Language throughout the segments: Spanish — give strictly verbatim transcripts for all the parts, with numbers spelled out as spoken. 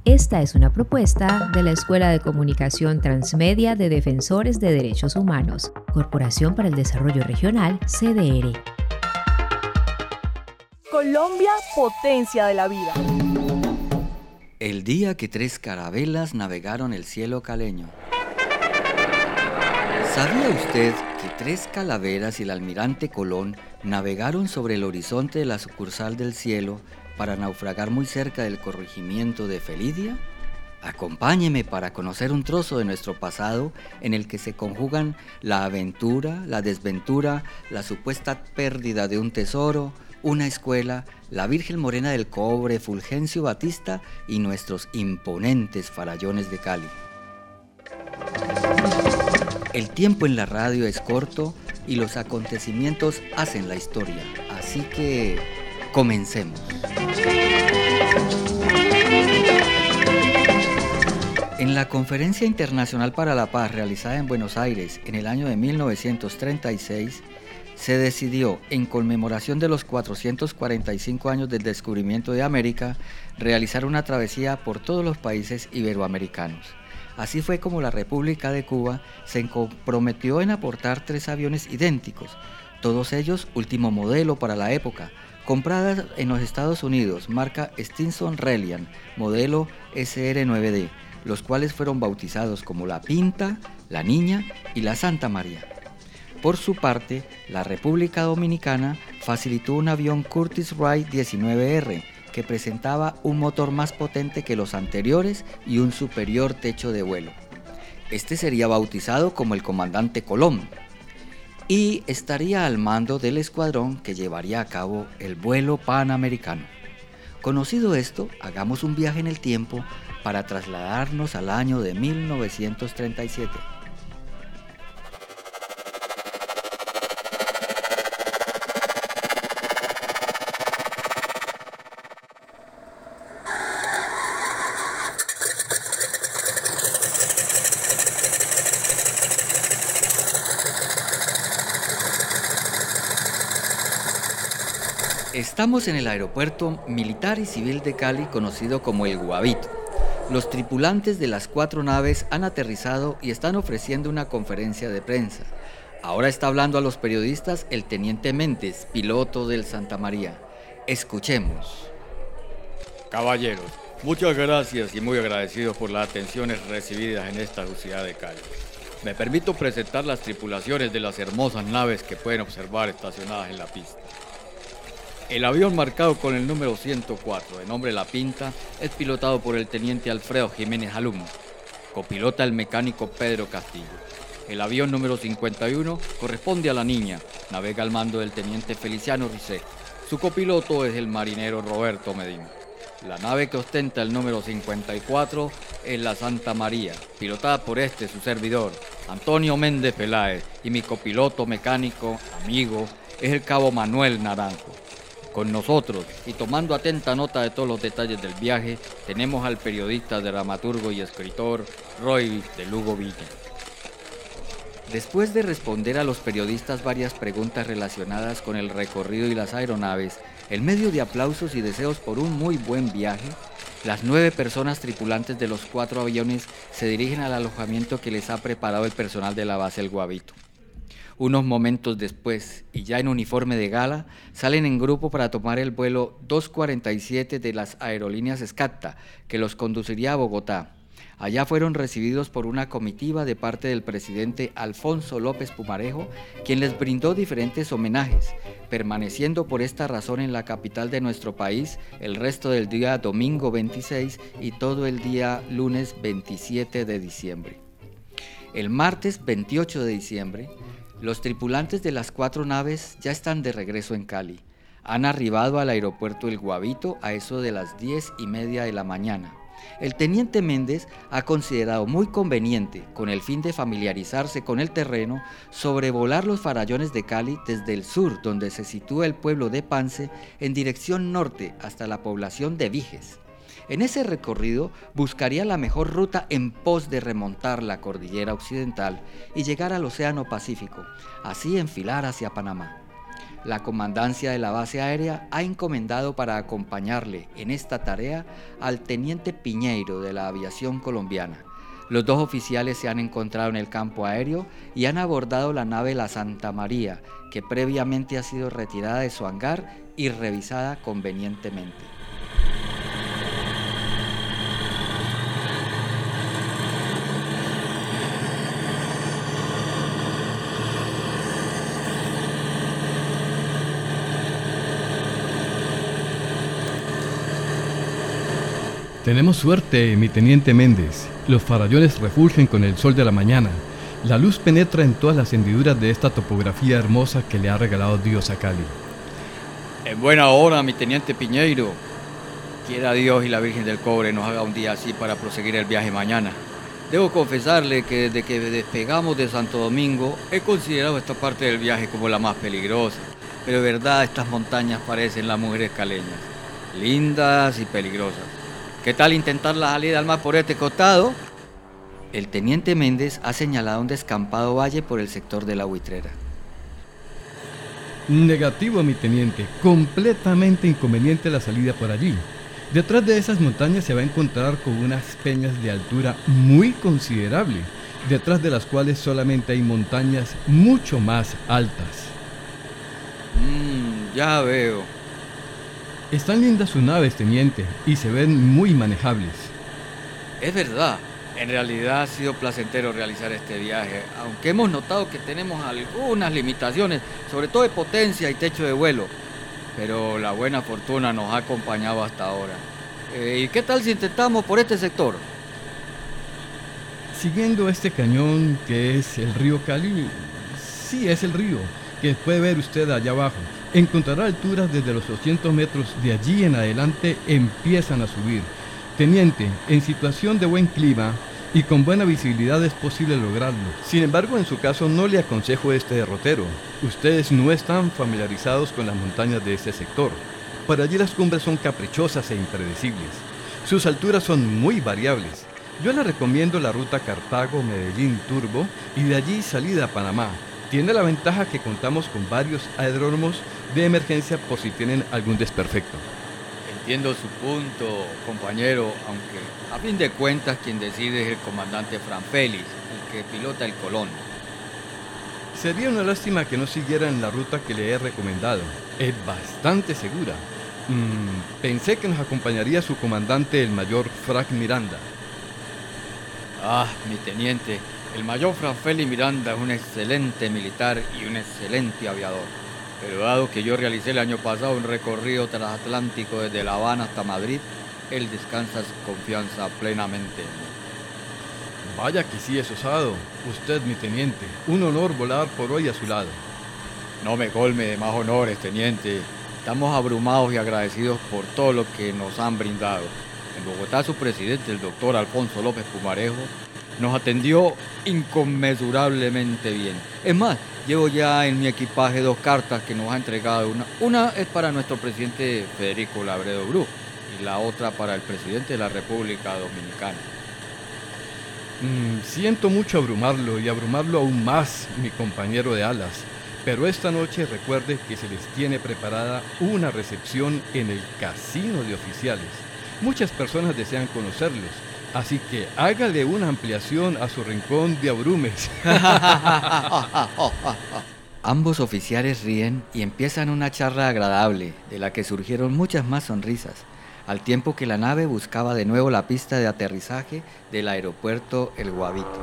Esta es una propuesta de la Escuela de Comunicación Transmedia de Defensores de Derechos Humanos, Corporación para el Desarrollo Regional, C D R. Colombia, potencia de la vida. El día que tres carabelas navegaron el cielo caleño. ¿Sabía usted que tres calaveras y el almirante Colón navegaron sobre el horizonte de la sucursal del cielo para naufragar muy cerca del corregimiento de Felidia? Acompáñeme para conocer un trozo de nuestro pasado en el que se conjugan la aventura, la desventura, la supuesta pérdida de un tesoro, una escuela, la Virgen Morena del Cobre, Fulgencio Batista y nuestros imponentes farallones de Cali. El tiempo en la radio es corto y los acontecimientos hacen la historia, así que comencemos. En la Conferencia Internacional para la Paz realizada en Buenos Aires en el año de mil novecientos treinta y seis, se decidió, en conmemoración de los cuatrocientos cuarenta y cinco años del descubrimiento de América, realizar una travesía por todos los países iberoamericanos. Así fue como la República de Cuba se comprometió en aportar tres aviones idénticos, todos ellos último modelo para la época, compradas en los Estados Unidos, marca Stinson Reliant, modelo S R nueve D, los cuales fueron bautizados como la Pinta, la Niña y la Santa María. Por su parte, la República Dominicana facilitó un avión Curtiss-Wright diecinueve R, que presentaba un motor más potente que los anteriores y un superior techo de vuelo. Este sería bautizado como el Comandante Colón y estaría al mando del escuadrón que llevaría a cabo el vuelo panamericano. Conocido esto, hagamos un viaje en el tiempo para trasladarnos al año de mil novecientos treinta y siete. Estamos en el aeropuerto militar y civil de Cali, conocido como el Guavito. Los tripulantes de las cuatro naves han aterrizado y están ofreciendo una conferencia de prensa. Ahora está hablando a los periodistas el teniente Méndez, piloto del Santa María. Escuchemos. Caballeros, muchas gracias y muy agradecidos por las atenciones recibidas en esta ciudad de Cali. Me permito presentar las tripulaciones de las hermosas naves que pueden observar estacionadas en la pista. El avión marcado con el número ciento cuatro, de nombre La Pinta, es pilotado por el teniente Alfredo Jiménez Alum. Copilota el mecánico Pedro Castillo. El avión número cincuenta y uno corresponde a La Niña, navega al mando del teniente Feliciano Risset. Su copiloto es el marinero Roberto Medina. La nave que ostenta el número cincuenta y cuatro es la Santa María, pilotada por este su servidor, Antonio Méndez Peláez, y mi copiloto mecánico, amigo, es el cabo Manuel Naranjo. Con nosotros, y tomando atenta nota de todos los detalles del viaje, tenemos al periodista, dramaturgo y escritor Roy de Lugo Villa. Después de responder a los periodistas varias preguntas relacionadas con el recorrido y las aeronaves, en medio de aplausos y deseos por un muy buen viaje, las nueve personas tripulantes de los cuatro aviones se dirigen al alojamiento que les ha preparado el personal de la base El Guavito. Unos momentos después, y ya en uniforme de gala, salen en grupo para tomar el vuelo doscientos cuarenta y siete de las aerolíneas Scatta, que los conduciría a Bogotá. Allá fueron recibidos por una comitiva de parte del presidente Alfonso López Pumarejo, quien les brindó diferentes homenajes, permaneciendo por esta razón en la capital de nuestro país el resto del día domingo veintiséis y todo el día lunes veintisiete de diciembre. El martes veintiocho de diciembre, los tripulantes de las cuatro naves ya están de regreso en Cali. Han arribado al aeropuerto El Guavito a eso de las diez y media de la mañana. El teniente Méndez ha considerado muy conveniente, con el fin de familiarizarse con el terreno, sobrevolar los farallones de Cali desde el sur, donde se sitúa el pueblo de Pance, en dirección norte hasta la población de Viges. En ese recorrido buscaría la mejor ruta en pos de remontar la cordillera occidental y llegar al Océano Pacífico, así enfilar hacia Panamá. la comandancia de la base aérea ha encomendado para acompañarle en esta tarea al teniente Piñeiro de la aviación colombiana. Los dos oficiales se han encontrado en el campo aéreo y han abordado la nave La Santa María, que previamente ha sido retirada de su hangar y revisada convenientemente. Tenemos suerte, mi teniente Méndez. Los farallones refulgen con el sol de la mañana. La luz penetra en todas las hendiduras de esta topografía hermosa que le ha regalado Dios a Cali. En buena hora, mi teniente Piñeiro. Quiera Dios y la Virgen del Cobre nos haga un día así para proseguir el viaje mañana. Debo confesarle que desde que despegamos de Santo Domingo he considerado esta parte del viaje como la más peligrosa. Pero de verdad estas montañas parecen las mujeres caleñas, lindas y peligrosas. ¿Qué tal intentar la salida al mar por este costado? El teniente Méndez ha señalado un descampado valle por el sector de la Buitrera. Negativo, mi teniente. Completamente inconveniente la salida por allí. Detrás de esas montañas se va a encontrar con unas peñas de altura muy considerable, detrás de las cuales solamente hay montañas mucho más altas. Mmm, ya veo. Están lindas sus naves, teniente, y se ven muy manejables. Es verdad, en realidad ha sido placentero realizar este viaje, aunque hemos notado que tenemos algunas limitaciones, sobre todo de potencia y techo de vuelo, pero la buena fortuna nos ha acompañado hasta ahora. Eh, ¿Y qué tal si intentamos por este sector? Siguiendo este cañón que es el río Cali, sí es el río, que puede ver usted allá abajo. Encontrará alturas desde los doscientos metros, de allí en adelante empiezan a subir. Teniente, en situación de buen clima y con buena visibilidad es posible lograrlo. Sin embargo, en su caso no le aconsejo este derrotero. Ustedes no están familiarizados con las montañas de este sector. Por allí las cumbres son caprichosas e impredecibles. Sus alturas son muy variables. Yo le recomiendo la ruta Cartago-Medellín-Turbo y de allí salida a Panamá. Tiene la ventaja que contamos con varios aeródromos de emergencia por si tienen algún desperfecto. Entiendo su punto, compañero, aunque a fin de cuentas quien decide es el comandante Fran Félix, el que pilota el Colón. Sería una lástima que no siguieran la ruta que le he recomendado. Es bastante segura. Mm, pensé que nos acompañaría su comandante, el mayor Frank Miranda. Ah, mi teniente, el mayor Fran Félix Miranda es un excelente militar y un excelente aviador. Pero dado que yo realicé el año pasado un recorrido transatlántico desde La Habana hasta Madrid, él descansa su confianza plenamente. Vaya que sí es osado. Usted, mi teniente. Un honor volar por hoy a su lado. No me colme de más honores, teniente. Estamos abrumados y agradecidos por todo lo que nos han brindado. En Bogotá, su presidente, el doctor Alfonso López Pumarejo, nos atendió inconmensurablemente bien. Es más, llevo ya en mi equipaje dos cartas que nos ha entregado. Una, una es para nuestro presidente Federico Labredo Bru y la otra para el presidente de la República Dominicana. Mm, siento mucho abrumarlo y abrumarlo aún más, mi compañero de alas. Pero esta noche recuerde que se les tiene preparada una recepción en el Casino de Oficiales. Muchas personas desean conocerlos. Así que hágale una ampliación a su rincón de abrumes. Ambos oficiales ríen y empiezan una charla agradable, de la que surgieron muchas más sonrisas, al tiempo que la nave buscaba de nuevo la pista de aterrizaje del aeropuerto El Guavito.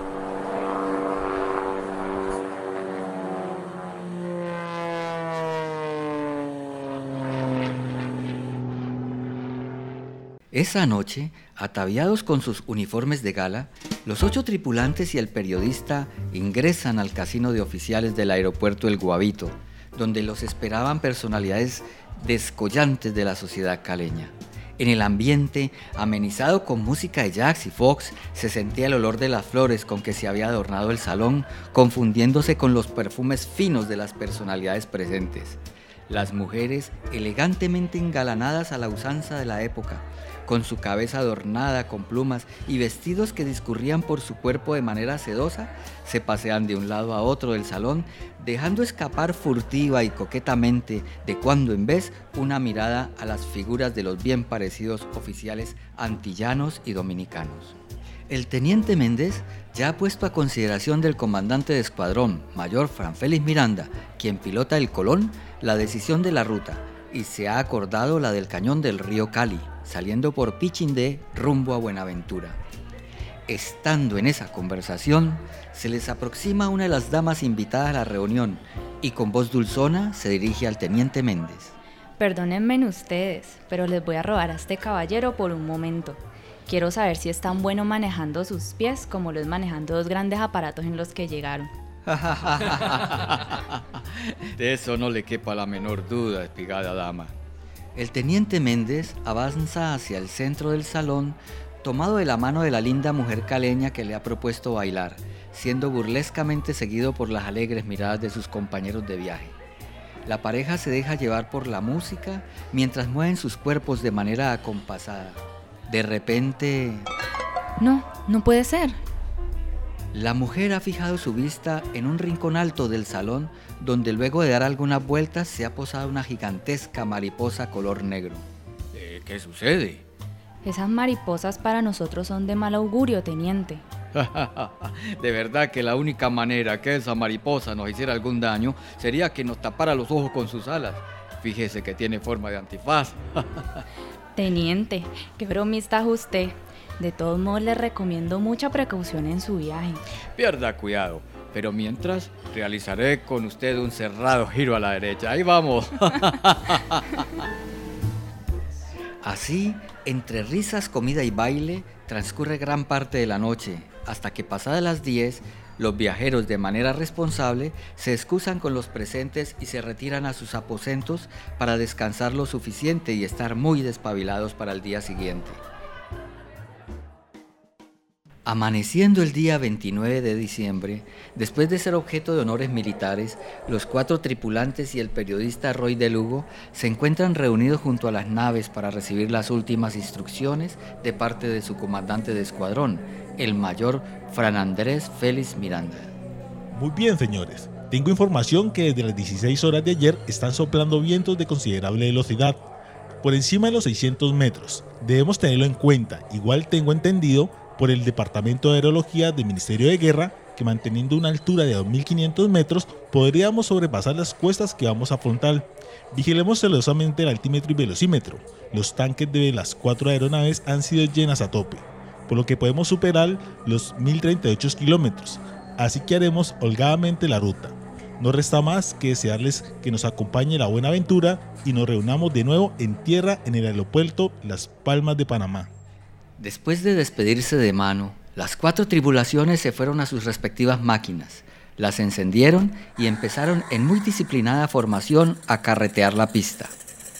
Esa noche, ataviados con sus uniformes de gala, los ocho tripulantes y el periodista ingresan al casino de oficiales del aeropuerto El Guavito, donde los esperaban personalidades descollantes de la sociedad caleña. En el ambiente, amenizado con música de jazz y fox, se sentía el olor de las flores con que se había adornado el salón, confundiéndose con los perfumes finos de las personalidades presentes. Las mujeres, elegantemente engalanadas a la usanza de la época, con su cabeza adornada con plumas y vestidos que discurrían por su cuerpo de manera sedosa, se pasean de un lado a otro del salón, dejando escapar furtiva y coquetamente, de cuando en vez, una mirada a las figuras de los bien parecidos oficiales antillanos y dominicanos. El teniente Méndez ya ha puesto a consideración del comandante de escuadrón, mayor Fran Félix Miranda, quien pilota el Colón, la decisión de la ruta, y se ha acordado la del cañón del río Cali, saliendo por Pichindé rumbo a Buenaventura. Estando en esa conversación, se les aproxima una de las damas invitadas a la reunión y con voz dulzona se dirige al teniente Méndez. Perdónenme ustedes, pero les voy a robar a este caballero por un momento. Quiero saber si es tan bueno manejando sus pies como lo es manejando dos grandes aparatos en los que llegaron. De eso no le quepa la menor duda, espigada dama. El teniente Méndez avanza hacia el centro del salón, tomado de la mano de la linda mujer caleña que le ha propuesto bailar, siendo burlescamente seguido por las alegres miradas de sus compañeros de viaje. La pareja se deja llevar por la música mientras mueven sus cuerpos de manera acompasada. De repente... No, no puede ser. La mujer ha fijado su vista en un rincón alto del salón, donde luego de dar algunas vueltas se ha posado una gigantesca mariposa color negro. Eh, ¿Qué sucede? Esas mariposas para nosotros son de mal augurio, teniente. De verdad que la única manera que esa mariposa nos hiciera algún daño sería que nos tapara los ojos con sus alas. Fíjese que tiene forma de antifaz. Teniente, qué bromista es usted. De todos modos, le recomiendo mucha precaución en su viaje. Pierda cuidado, pero mientras realizaré con usted un cerrado giro a la derecha. Ahí vamos. Así, entre risas, comida y baile, transcurre gran parte de la noche, hasta que pasadas las diez, los viajeros de manera responsable se excusan con los presentes y se retiran a sus aposentos para descansar lo suficiente y estar muy despabilados para el día siguiente. Amaneciendo el día veintinueve de diciembre, después de ser objeto de honores militares, los cuatro tripulantes y el periodista Roy de Lugo se encuentran reunidos junto a las naves para recibir las últimas instrucciones de parte de su comandante de escuadrón, el mayor Fran Andrés Félix Miranda. Muy bien, señores. Tengo información que desde las dieciséis horas de ayer están soplando vientos de considerable velocidad, por encima de los seiscientos metros. Debemos tenerlo en cuenta. Igual tengo entendido por el Departamento de Aerología del Ministerio de Guerra que manteniendo una altura de dos mil quinientos metros podríamos sobrepasar las cuestas que vamos a afrontar. Vigilemos celosamente el altímetro y velocímetro. Los tanques de las cuatro aeronaves han sido llenas a tope, por lo que podemos superar los mil treinta y ocho kilómetros, así que haremos holgadamente la ruta. No resta más que desearles que nos acompañe la buena aventura y nos reunamos de nuevo en tierra en el aeropuerto Las Palmas de Panamá. Después de despedirse de mano, las cuatro tripulaciones se fueron a sus respectivas máquinas, las encendieron y empezaron en muy disciplinada formación a carretear la pista.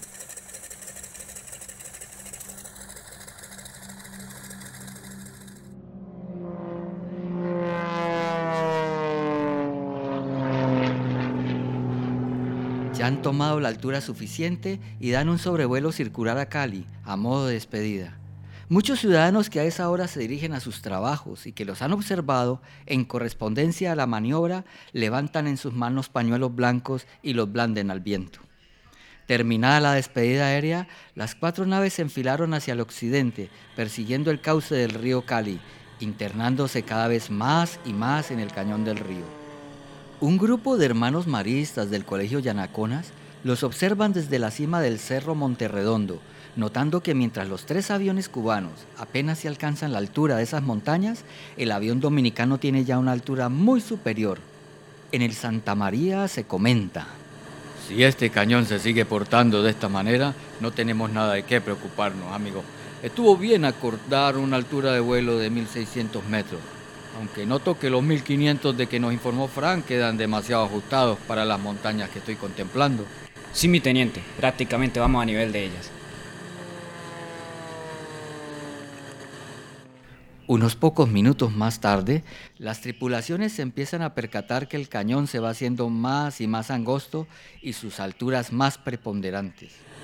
Ya han tomado la altura suficiente y dan un sobrevuelo circular a Cali, a modo de despedida. Muchos ciudadanos que a esa hora se dirigen a sus trabajos y que los han observado, en correspondencia a la maniobra, levantan en sus manos pañuelos blancos y los blanden al viento. Terminada la despedida aérea, las cuatro naves se enfilaron hacia el occidente, persiguiendo el cauce del río Cali, internándose cada vez más y más en el cañón del río. Un grupo de hermanos maristas del Colegio Yanaconas los observan desde la cima del Cerro Monterredondo, notando que mientras los tres aviones cubanos apenas se alcanzan la altura de esas montañas, el avión dominicano tiene ya una altura muy superior. En el Santa María se comenta: si este cañón se sigue portando de esta manera, no tenemos nada de qué preocuparnos, amigo. Estuvo bien acordar una altura de vuelo de mil seiscientos metros, aunque noto que los mil quinientos de que nos informó Frank quedan demasiado ajustados para las montañas que estoy contemplando. Sí, mi teniente, prácticamente vamos a nivel de ellas. Unos pocos minutos más tarde, las tripulaciones se empiezan a percatar que el cañón se va haciendo más y más angosto y sus alturas más preponderantes.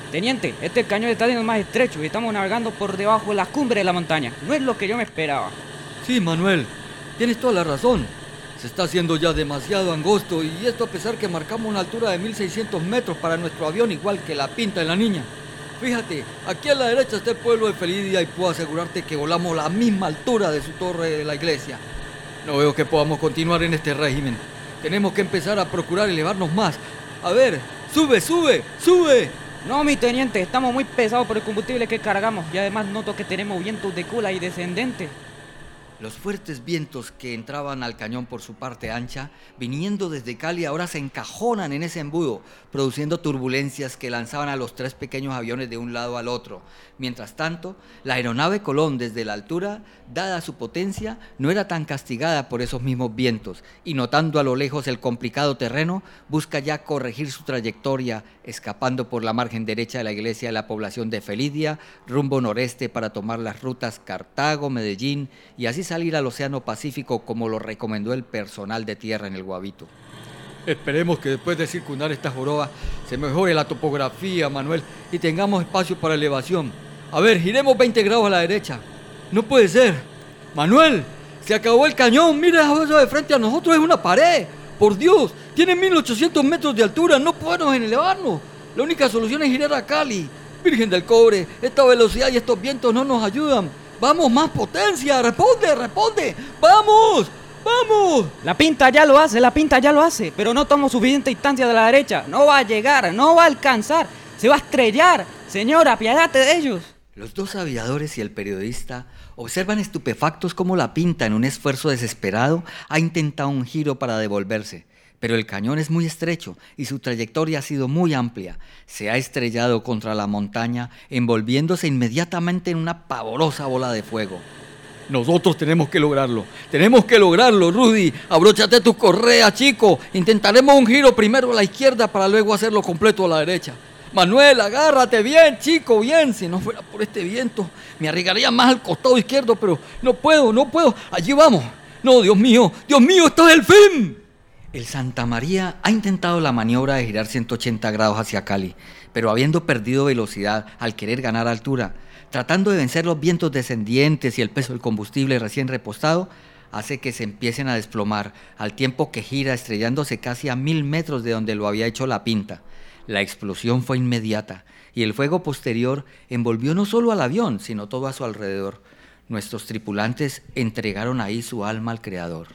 Teniente, este cañón está siendo más estrecho y estamos navegando por debajo de la cumbre de la montaña. No es lo que yo me esperaba. Sí, Manuel, tienes toda la razón. Se está haciendo ya demasiado angosto y esto a pesar que marcamos una altura de mil seiscientos metros para nuestro avión, igual que la Pinta de la Niña. Fíjate, aquí a la derecha está el pueblo de Felidia y puedo asegurarte que volamos a la misma altura de su torre de la iglesia. No veo que podamos continuar en este régimen. Tenemos que empezar a procurar elevarnos más. A ver, sube, sube, sube. No, mi teniente, estamos muy pesados por el combustible que cargamos y además noto que tenemos vientos de cola y descendente. Los fuertes vientos que entraban al cañón por su parte ancha, viniendo desde Cali, ahora se encajonan en ese embudo, produciendo turbulencias que lanzaban a los tres pequeños aviones de un lado al otro. Mientras tanto, la aeronave Colón, desde la altura, dada su potencia, no era tan castigada por esos mismos vientos, y notando a lo lejos el complicado terreno, busca ya corregir su trayectoria, escapando por la margen derecha de la iglesia de la población de Felidia, rumbo noreste para tomar las rutas Cartago, Medellín, y así salir al Océano Pacífico como lo recomendó el personal de tierra en el Guavito. Esperemos que después de circundar esta joroba se mejore la topografía, Manuel, y tengamos espacio para elevación. A ver, giremos veinte grados a la derecha. No puede ser. Manuel, se acabó el cañón. Mira eso de frente a nosotros, es una pared. Por Dios, tiene mil ochocientos metros de altura, no podemos elevarnos. La única solución es girar a Cali. Virgen del cobre, esta velocidad y estos vientos no nos ayudan. ¡Vamos, más potencia! ¡Responde, responde! ¡Vamos! ¡Vamos! La Pinta ya lo hace, la Pinta ya lo hace, pero no tomo suficiente distancia de la derecha. No va a llegar, no va a alcanzar, se va a estrellar. Señora, apiádate de ellos. Los dos aviadores y el periodista observan estupefactos cómo la Pinta, en un esfuerzo desesperado, ha intentado un giro para devolverse. Pero el cañón es muy estrecho y su trayectoria ha sido muy amplia. Se ha estrellado contra la montaña, envolviéndose inmediatamente en una pavorosa bola de fuego. Nosotros tenemos que lograrlo, tenemos que lograrlo, Rudy. Abróchate tus correas, chico. Intentaremos un giro primero a la izquierda para luego hacerlo completo a la derecha. Manuel, agárrate bien, chico, bien. Si no fuera por este viento, me arriesgaría más al costado izquierdo, pero no puedo, no puedo. Allí vamos. No, Dios mío, Dios mío, esto es el fin. El Santa María ha intentado la maniobra de girar ciento ochenta grados hacia Cali, pero habiendo perdido velocidad al querer ganar altura, tratando de vencer los vientos descendientes y el peso del combustible recién repostado, hace que se empiecen a desplomar, al tiempo que gira estrellándose casi a mil metros de donde lo había hecho la Pinta. La explosión fue inmediata y el fuego posterior envolvió no solo al avión, sino todo a su alrededor. Nuestros tripulantes entregaron ahí su alma al Creador.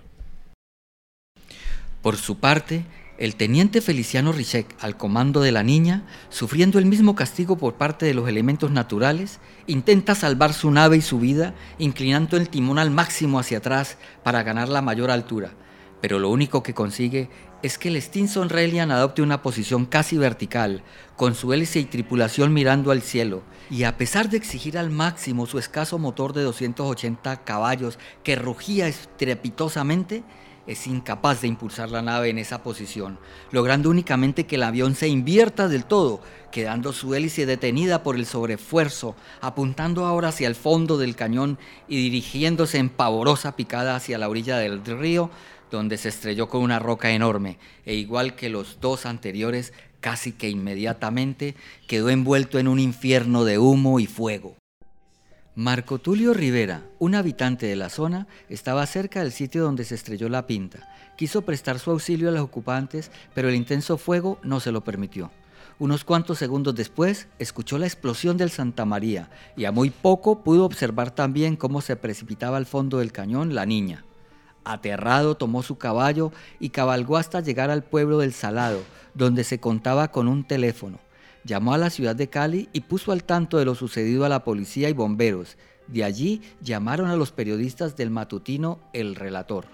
Por su parte, el teniente Feliciano Richek, al comando de la Niña, sufriendo el mismo castigo por parte de los elementos naturales, intenta salvar su nave y su vida, inclinando el timón al máximo hacia atrás para ganar la mayor altura. Pero lo único que consigue es que el Stinson Reliant adopte una posición casi vertical, con su hélice y tripulación mirando al cielo, y a pesar de exigir al máximo su escaso motor de doscientos ochenta caballos que rugía estrepitosamente, es incapaz de impulsar la nave en esa posición, logrando únicamente que el avión se invierta del todo, quedando su hélice detenida por el sobreesfuerzo, apuntando ahora hacia el fondo del cañón y dirigiéndose en pavorosa picada hacia la orilla del río, donde se estrelló con una roca enorme, e igual que los dos anteriores, casi que inmediatamente quedó envuelto en un infierno de humo y fuego. Marco Tulio Rivera, un habitante de la zona, estaba cerca del sitio donde se estrelló la Pinta. Quiso prestar su auxilio a los ocupantes, pero el intenso fuego no se lo permitió. Unos cuantos segundos después, escuchó la explosión del Santa María y a muy poco pudo observar también cómo se precipitaba al fondo del cañón la Niña. Aterrado, tomó su caballo y cabalgó hasta llegar al pueblo del Salado, donde se contaba con un teléfono. Llamó a la ciudad de Cali y puso al tanto de lo sucedido a la policía y bomberos. De allí llamaron a los periodistas del matutino El Relator.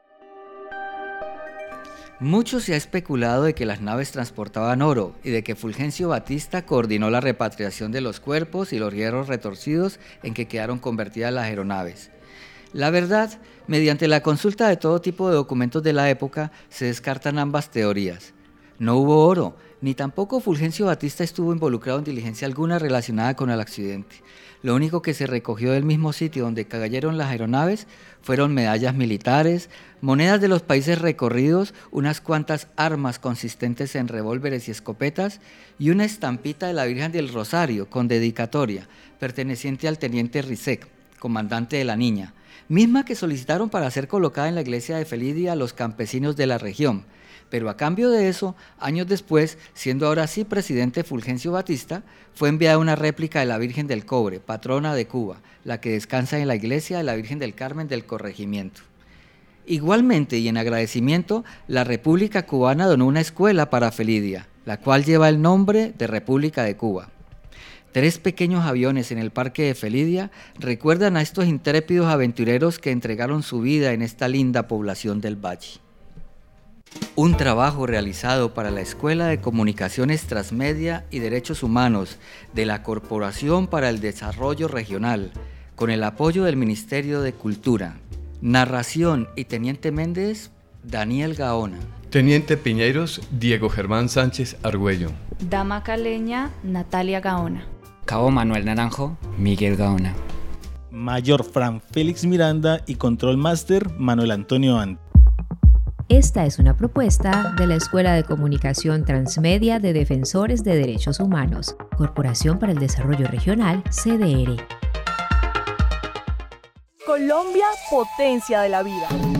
Mucho se ha especulado de que las naves transportaban oro y de que Fulgencio Batista coordinó la repatriación de los cuerpos y los hierros retorcidos en que quedaron convertidas las aeronaves. La verdad, mediante la consulta de todo tipo de documentos de la época, se descartan ambas teorías. No hubo oro, Ni tampoco Fulgencio Batista estuvo involucrado en diligencia alguna relacionada con el accidente. Lo único que se recogió del mismo sitio donde cayeron las aeronaves fueron medallas militares, monedas de los países recorridos, unas cuantas armas consistentes en revólveres y escopetas y una estampita de la Virgen del Rosario con dedicatoria, perteneciente al teniente Rizek, comandante de la Niña, misma que solicitaron para ser colocada en la iglesia de Felidia a los campesinos de la región. Pero a cambio de eso, años después, siendo ahora sí presidente Fulgencio Batista, fue enviada una réplica de la Virgen del Cobre, patrona de Cuba, la que descansa en la iglesia de la Virgen del Carmen del Corregimiento. Igualmente y en agradecimiento, la República Cubana donó una escuela para Felidia, la cual lleva el nombre de República de Cuba. Tres pequeños aviones en el parque de Felidia recuerdan a estos intrépidos aventureros que entregaron su vida en esta linda población del valle. Un trabajo realizado para la Escuela de Comunicaciones Transmedia y Derechos Humanos de la Corporación para el Desarrollo Regional, con el apoyo del Ministerio de Cultura. Narración y Teniente Méndez, Daniel Gaona. Teniente Piñeiros, Diego Germán Sánchez Argüello. Dama caleña, Natalia Gaona. Cabo Manuel Naranjo, Miguel Gaona. Mayor Fran Félix Miranda y Control Master, Manuel Antonio Ant. Esta es una propuesta de la Escuela de Comunicación Transmedia de Defensores de Derechos Humanos, Corporación para el Desarrollo Regional, C D R. Colombia, potencia de la vida.